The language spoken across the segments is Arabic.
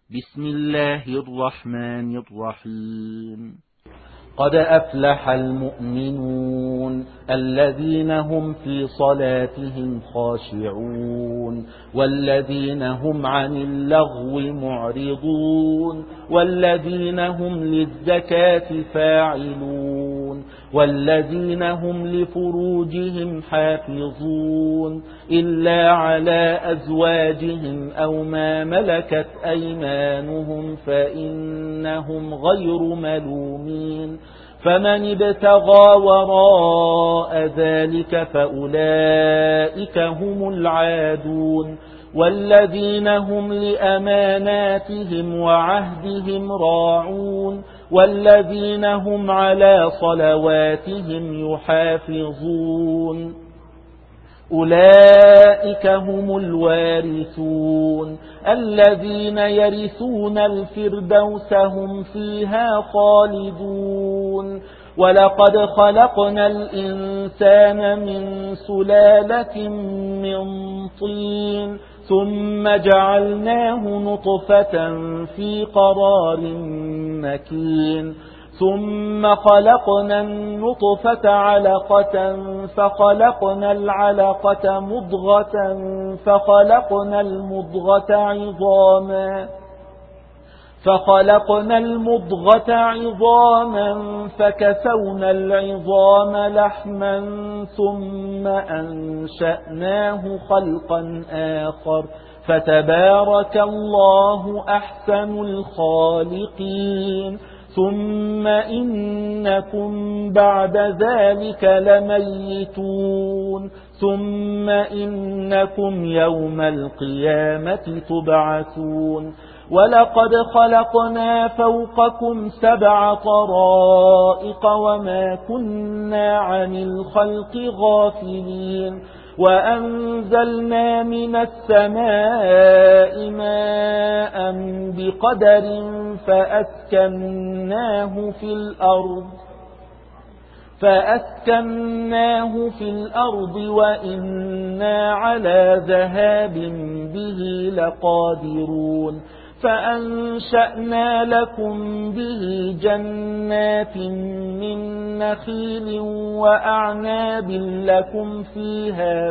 بسم الله الرحمن الرحيم. قد أفلح المؤمنون الذين هم في صلاتهم خاشعون والذين هم عن اللغو معرضون والذين هم للزكاة فاعلون والذين هم لفروجهم حافظون إلا على أزواجهم أو ما ملكت أيمانهم فإنهم غير ملومين فمن ابتغى وراء ذلك فأولئك هم العادون والذين هم لأماناتهم وعهدهم راعون والذين هم على صلواتهم يحافظون أولئك هم الوارثون الذين يرثون الفردوس هم فيها خالدون ولقد خلقنا الإنسان من سلالة من طين ثم جعلناه نطفة في قرار مكين ثم خلقنا النطفة علقة فخلقنا العلقة مضغة فخلقنا المضغة عظاما فكسونا العظام لحما ثم أنشأناه خلقا آخر فتبارك الله أحسن الخالقين ثم إنكم بعد ذلك لميتون ثم إنكم يوم القيامة تبعثون ولقد خلقنا فوقكم 7 طرائق وما كنا عن الخلق غافلين وأنزلنا من السماء ماء بقدر فأسكناه في الأرض وإنا على ذهاب به لقادرون فأنشأنا لكم به جنات من نخيل وأعناب لكم فيها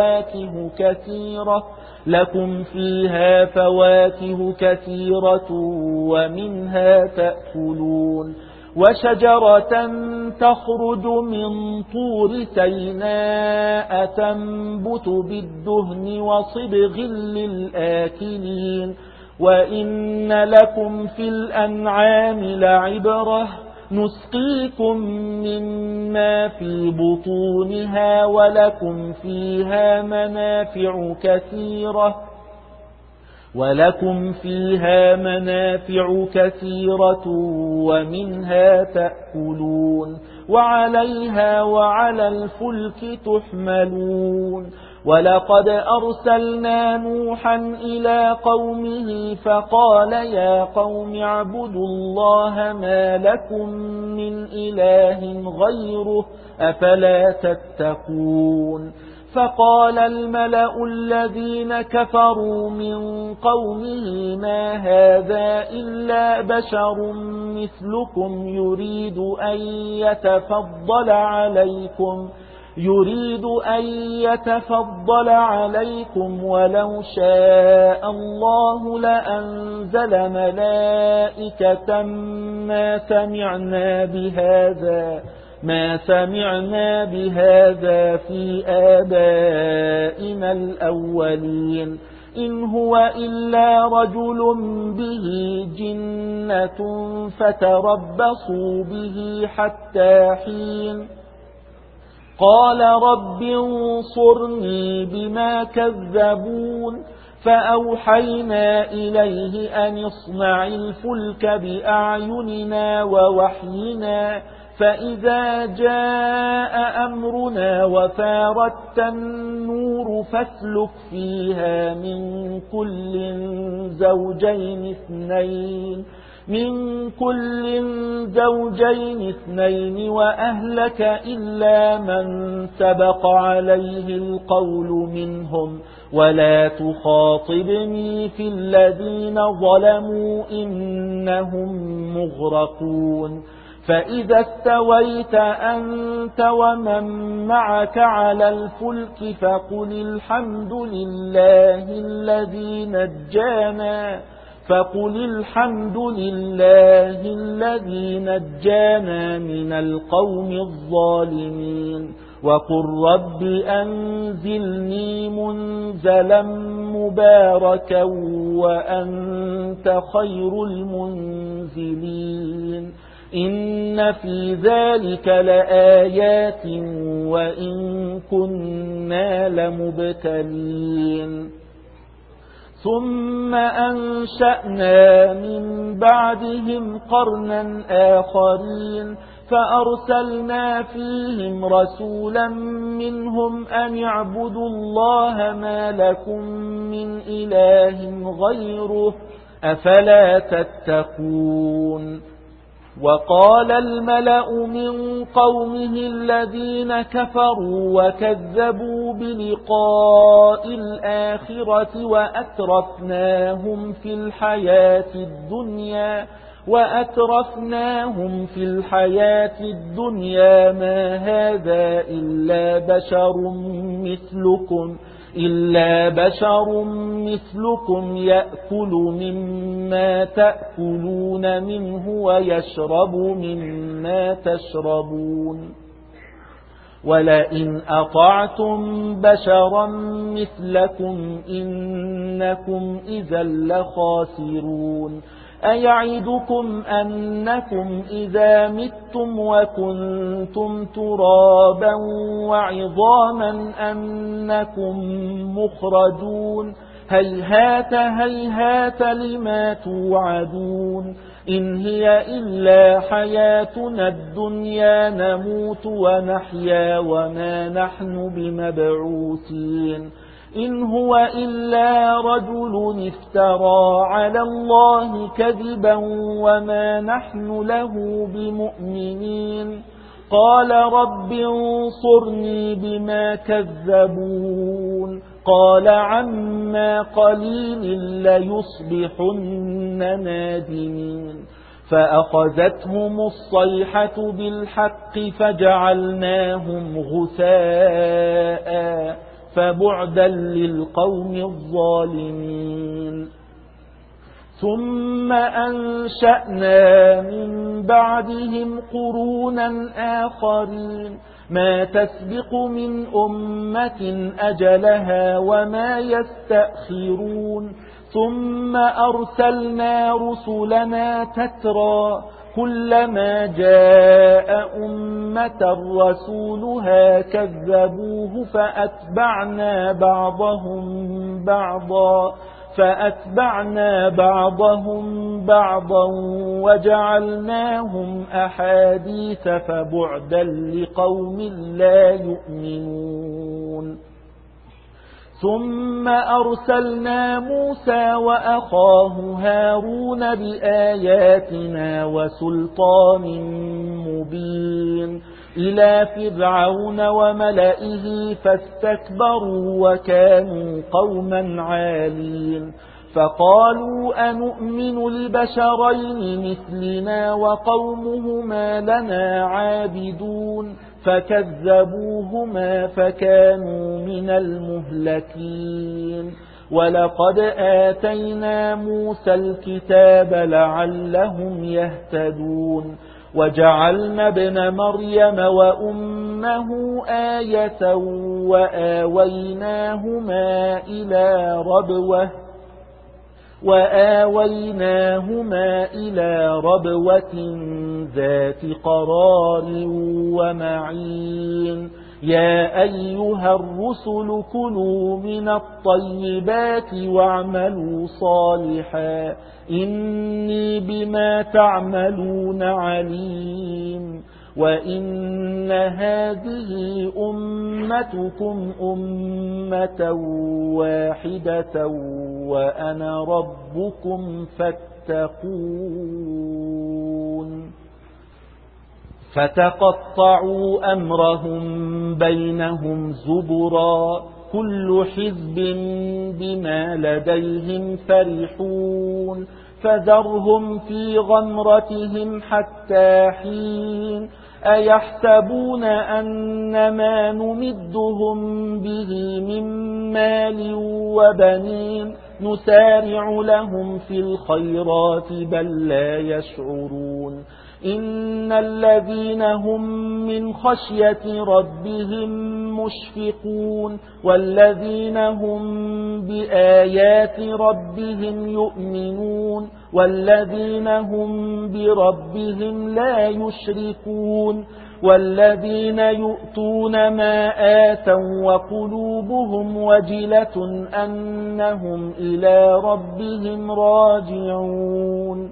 فواكه كثيرة ومنها تأكلون وشجرة تخرج من طور سيناء تنبت بالدهن وصبغ للآكلين وإن لكم في الأنعام لعبرة نسقيكم مما في بطونها ولكم فيها منافع كثيرة ومنها تأكلون وعليها وعلى الفلك تحملون ولقد أرسلنا نوحا إلى قومه فقال يا قوم اعبدوا الله ما لكم من إله غيره أفلا تتقون فقال الملأ الذين كفروا من قومه ما هذا إلا بشر مثلكم يريد أن يتفضل عليكم ولو شاء الله لأنزل ملائكة ما سمعنا بهذا في آبائنا الأولين إن هو إلا رجل به جنة فتربصوا به حتى حين قال رب انصرني بما كذبون فأوحينا إليه أن اصنع الفلك بأعيننا ووحينا فإذا جاء أمرنا وفارت النور فاسلك فيها من كل زوجين من كل زوجين اثنين وأهلك إلا من سبق عليه القول منهم ولا تخاطبني في الذين ظلموا إنهم مغرقون فإذا استويت أنت ومن معك على الفلك فقل الحمد لله الذي نجانا من القوم الظالمين وقل رب أنزلني منزلا مباركا وأنت خير المنزلين إن في ذلك لآيات وإن كنا لمبتلين ثم أنشأنا من بعدهم قرنا آخرين فأرسلنا فيهم رسولا منهم أن اعبدوا الله ما لكم من إله غيره أفلا تتقون وقال الملأ من قومه الذين كفروا وكذبوا بلقاء الآخرة وأترفناهم في الحياة الدنيا ما هذا إلا بشر مثلكم يأكل مما تأكلون منه ويشرب مما تشربون ولئن أطعتم بشرا مثلكم إنكم إذا لخاسرون أيعدكم أنكم إذا متم وكنتم ترابا وعظاما أنكم مخرجون هيهات لما توعدون إن هي إلا حياتنا الدنيا نموت ونحيا وما نحن بمبعوثين إن هو إلا رجل افترى على الله كذبا وما نحن له بمؤمنين قال رب انصرني بما كذبون قال عما قليل ليصبحن نادمين فأخذتهم الصيحة بالحق فجعلناهم غثاء فبعدا للقوم الظالمين ثم أنشأنا من بعدهم قرونا آخرين ما تسبق من أمة أجلها وما يستأخرون ثم أرسلنا رسلنا تترى كلما جاء أمة رسولها كذبوه فأتبعنا بعضهم بعضا وجعلناهم أحاديث فبعدا لقوم لا يؤمنون ثم أرسلنا موسى وأخاه هارون بآياتنا وسلطان مبين إلى فرعون وملئه فاستكبروا وكانوا قوما عالين فقالوا أنؤمن لبشرين مثلنا وقومهما لنا عابدون فكذبوهما فكانوا من المهلكين ولقد آتينا موسى الكتاب لعلهم يهتدون وجعلنا ابن مريم وأمه آية وآويناهما إلى ربوة ذات قرار ومعين يا أيها الرسل كلوا من الطيبات واعملوا صالحا إني بما تعملون عليم وإن هذه أمتكم أمة واحدة وأنا ربكم فاتقون. فتقطعوا أمرهم بينهم زبرا كل حزب بما لديهم فرحون فذرهم في غمرتهم حتى حين أيحسبون أن ما نمدهم به من مال وبنين نسارع لهم في الخيرات بل لا يشعرون إن الذين هم من خشية ربهم مشفقون والذين هم بآيات ربهم يؤمنون والذين هم بربهم لا يشركون والذين يؤتون ما آتوا وقلوبهم وجلة أنهم إلى ربهم راجعون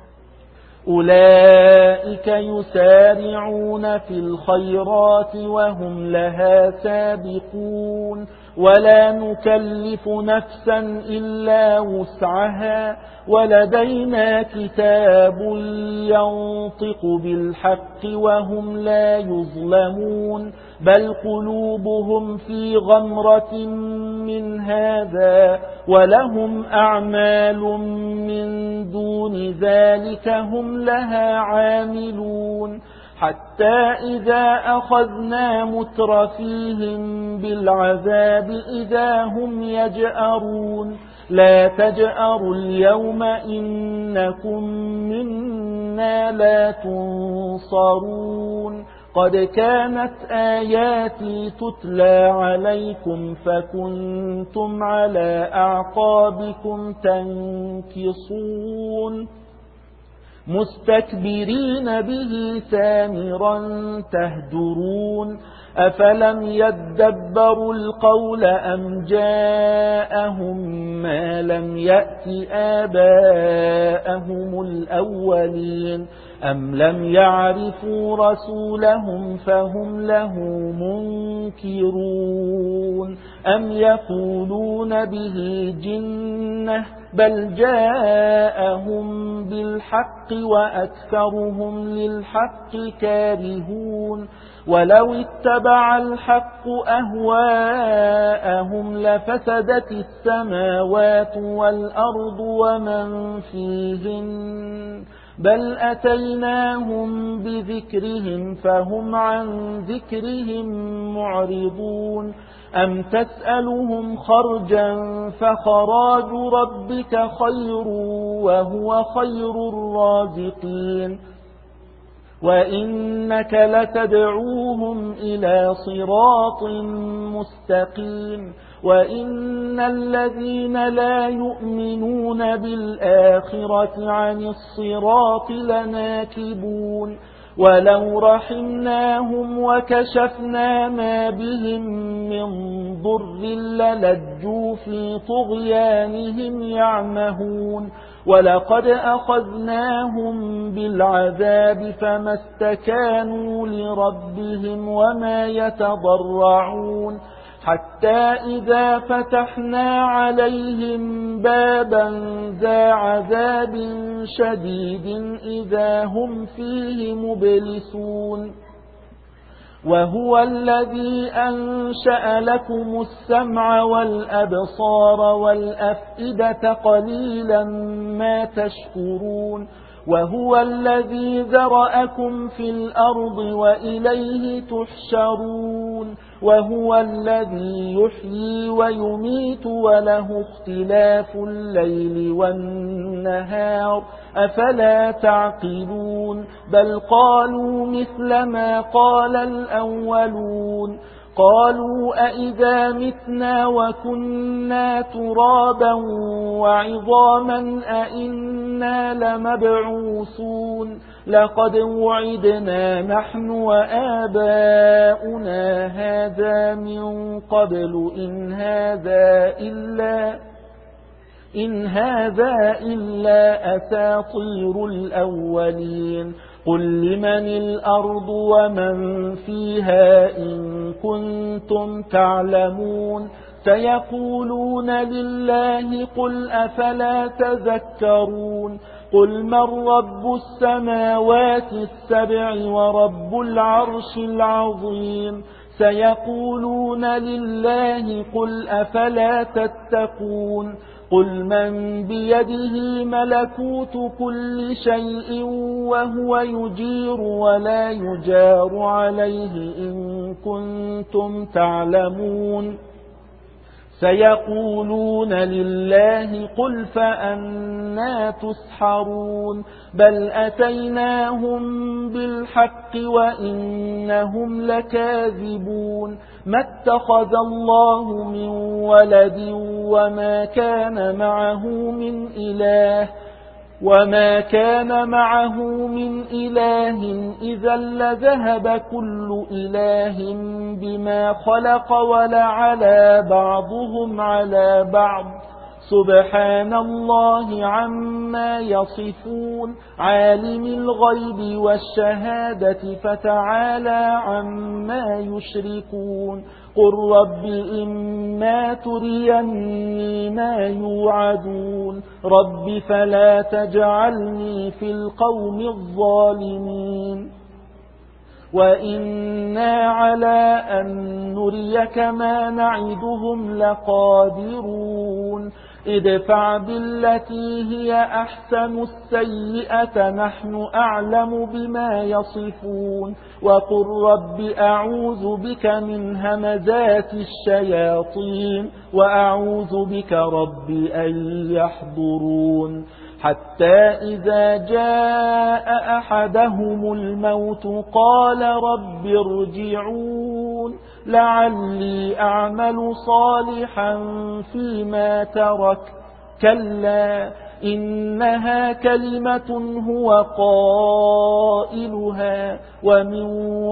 أولئك يسارعون في الخيرات وهم لها سابقون ولا نكلف نفسا إلا وسعها ولدينا كتاب ينطق بالحق وهم لا يظلمون بل قلوبهم في غمرة من هذا ولهم أعمال من دون ذلك هم لها عاملون حتى إذا أخذنا مترفيهم بالعذاب إذا هم يجأرون لا تجأروا اليوم إنكم منا لا تنصرون قد كانت آياتي تتلى عليكم فكنتم على أعقابكم تنكصون مستكبرين به سامرا تهجرون أفلم يدبروا القول أم جاءهم ما لم يأت آباءهم الأولين أم لم يعرفوا رسولهم فهم له منكرون أم يقولون به جنة بل جاءهم بالحق وأكثرهم للحق كارهون ولو اتبع الحق أهواءهم لفسدت السماوات والأرض ومن فيهن بل أتيناهم بذكرهم فهم عن ذكرهم معرضون أم تسألهم خرجا فخراج ربك خير وهو خير الرازقين وإنك لتدعوهم إلى صراط مستقيم وإن الذين لا يؤمنون بالآخرة عن الصراط لناكبون ولو رحمناهم وكشفنا ما بهم من ضر للجوا في طغيانهم يعمهون ولقد أخذناهم بالعذاب فما استكانوا لربهم وما يتضرعون حتى إذا فتحنا عليهم بابا ذا عذاب شديد إذا هم فيه مبلسون وهو الذي أنشأ لكم السمع والأبصار والأفئدة قليلا ما تشكرون وهو الذي ذرأكم في الأرض وإليه تحشرون وهو الذي يحيي ويميت وله اختلاف الليل والنهار أفلا تعقلون بل قالوا مثل ما قال الأولون قالوا أئذا متنا وكنا ترابا وعظاما أئنا لمبعوثون لقد وعدنا نحن وآباؤنا هذا من قبل إن هذا إلا أساطير الأولين قل لمن الأرض ومن فيها إن كنتم تعلمون سيقولون لله قل أفلا تذكرون قل من رب السماوات السبع ورب العرش العظيم سيقولون لله قل أفلا تتقون قل من بيده ملكوت كل شيء وهو يجير ولا يجار عليه إن كنتم تعلمون سيقولون لله قل فأنى تسحرون بل أتيناهم بالحق وإنهم لكاذبون ما اتخذ الله من ولد وما كان معه من إله إذا لذهب كل إله بما خلق ولعلى بعضهم على بعض سبحان الله عما يصفون عالم الغيب والشهادة فتعالى عما يشركون قل رب إما تريني ما يوعدون رب فلا تجعلني في القوم الظالمين وإنا على أن نريك ما نعدهم لقادرون ادفع بالتي هي أحسن السيئة نحن أعلم بما يصفون وقل رب أعوذ بك من همزات الشياطين وأعوذ بك رب أن يحضرون حتى إذا جاء أحدهم الموت قال رب ارجعون لعلي أعمل صالحا فيما ترك كلا إنها كلمة هو قائلها ومن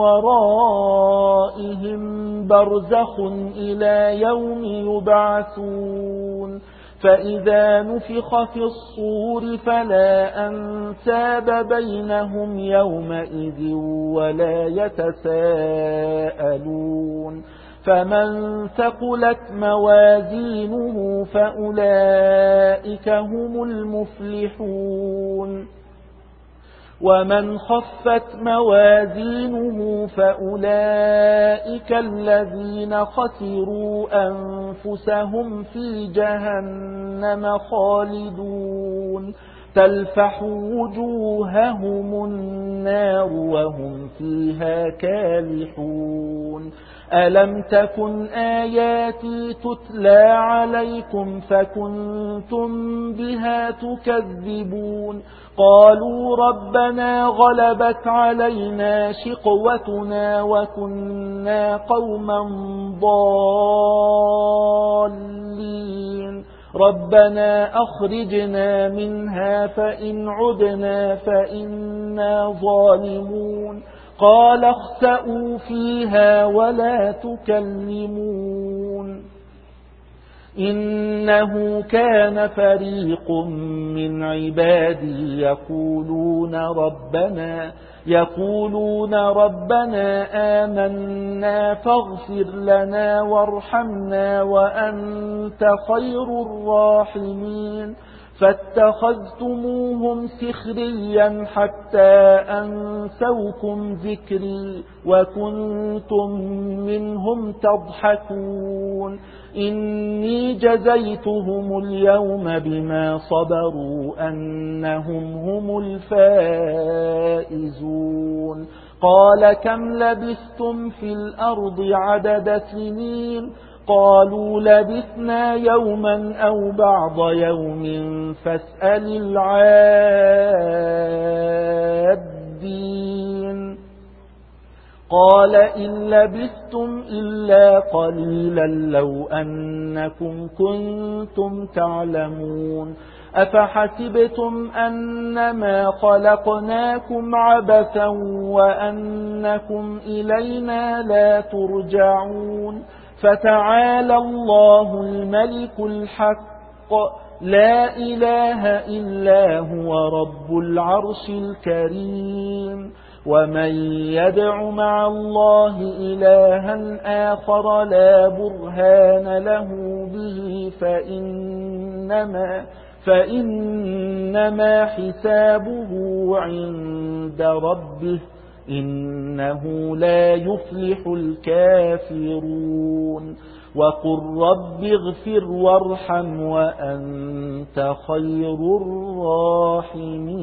ورائهم برزخ إلى يوم يبعثون فإذا نفخ في الصور فلا أنساب بينهم يومئذ ولا يتساءلون فمن ثقلت موازينه فأولئك هم المفلحون ومن خفت موازينه فأولئك الذين خسروا أنفسهم في جهنم خالدون تلفح وجوههم النار وهم فيها كالحون ألم تكن آياتي تتلى عليكم فكنتم بها تكذبون قالوا ربنا غلبت علينا شقوتنا وكنا قوما ضالين ربنا أخرجنا منها فإن عدنا فإنا ظالمون قال اخسئوا فيها ولا تكلمون إنه كان فريق من عبادي يقولون ربنا آمنا فاغفر لنا وارحمنا وأنت خير الراحمين فاتخذتموهم سخريا حتى أنسوكم ذكري وكنتم منهم تضحكون إني جزيتهم اليوم بما صبروا أنهم هم الفائزون قال كم لبثتم في الأرض عدد سنين قالوا لبثنا يوما أو بعض يوم فاسأل العادين قال إن لبثتم إلا قليلا لو أنكم كنتم تعلمون أفحسبتم أنما خلقناكم عبثا وأنكم إلينا لا ترجعون فتعالى الله الملك الحق لا إله إلا هو رب العرش الكريم. ومن يدع مع الله إلها آخر لا برهان له به فإنما حسابه عند ربه إنه لا يفلح الكافرون. وقل رب اغفر وارحم وأنت خير الراحمين.